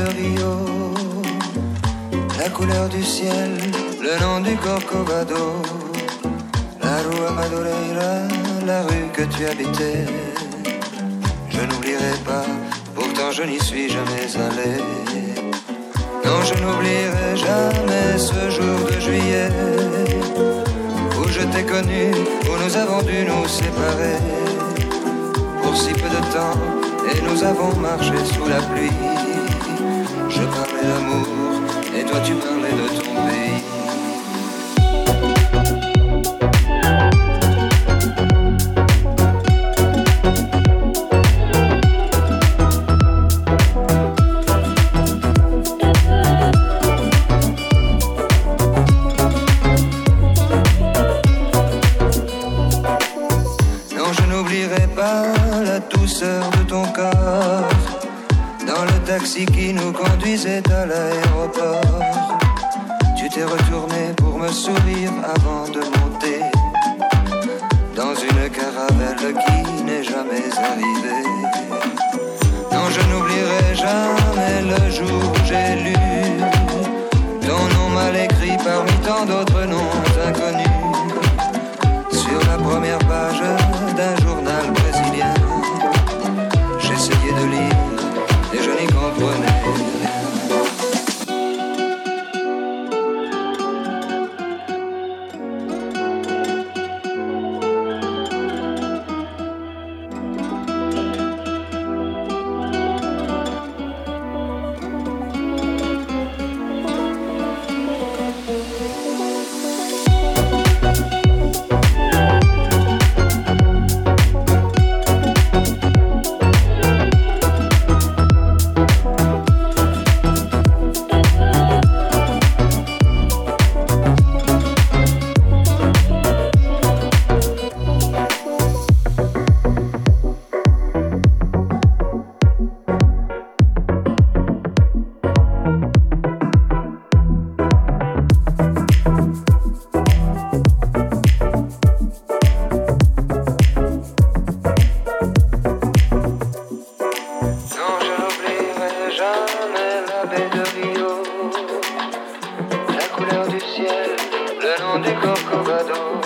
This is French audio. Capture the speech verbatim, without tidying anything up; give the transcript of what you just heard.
de Rio, la couleur du ciel, le nom du Corcovado, la rue Madureira, la rue que tu habitais. Je n'oublierai pas, pourtant je n'y suis jamais allé. Non, je n'oublierai jamais ce jour de juillet où je t'ai connu, où nous avons dû nous séparer pour si peu de temps, et nous avons marché sous la pluie. Je parlais d'amour, et toi tu parlais de ton pays. Taxi qui nous conduisait à l'aéroport. Tu t'es retourné pour me sourire avant de monter dans une caravelle qui n'est jamais arrivée. Non, je n'oublierai jamais le jour où j'ai lu ton nom mal écrit parmi tant d'autres noms inconnus sur la première page d'un journal brésilien. J'essayais de lire et je n'y comprenais rien. La couleur du ciel, le nom du Corcovado,